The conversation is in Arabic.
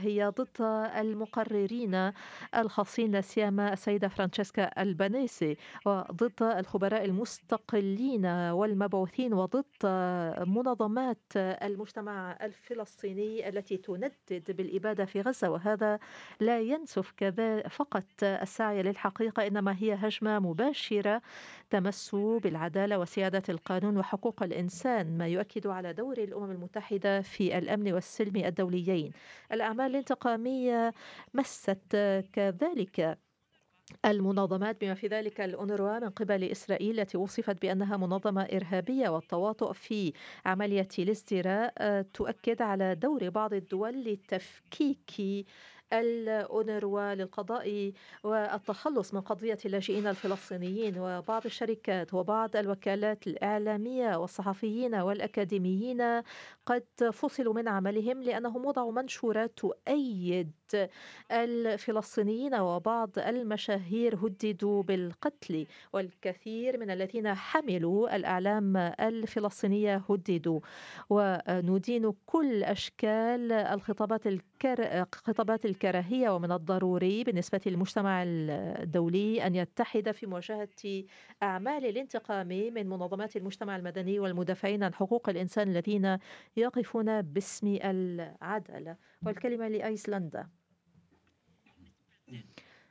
هي ضد المقررين الخاصين، لا سيما السيدة فرانشيسكا ألبانيسي، وضد الخبراء المستقلين والمبعوثين، وضد منظمات المجتمع الفلسطيني التي تندد بالإبادة في غزة. وهذا لا ينسف فقط السعي للحقيقة، إنما هي هجمة مباشرة تمس بالعدالة وسيادة القانون وحقوق الإنسان، ما يؤكد على دور الأمم المتحدة في الأمن والسلم الدوليين. الأعمال الانتقامية مست كذلك المنظمات بما في ذلك الأونروا من قبل إسرائيل، التي وصفت بأنها منظمة إرهابية. والتواطؤ في عملية الازدراء تؤكد على دور بعض الدول لتفكيك الأونروا للقضاء والتخلص من قضية اللاجئين الفلسطينيين. وبعض الشركات وبعض الوكالات الإعلامية والصحفيين والأكاديميين قد فصلوا من عملهم لأنهم وضعوا منشورات تؤيد الفلسطينيين، وبعض المشاهير هددوا بالقتل، والكثير من الذين حملوا الأعلام الفلسطينية هددوا. وندين كل أشكال خطابات الكراهية، ومن الضروري بالنسبة للمجتمع الدولي أن يتحد في مواجهة أعمال الانتقام من منظمات المجتمع المدني والمدافعين عن حقوق الإنسان الذين يقفون باسم العدالة. والكلمة لأيسلندا.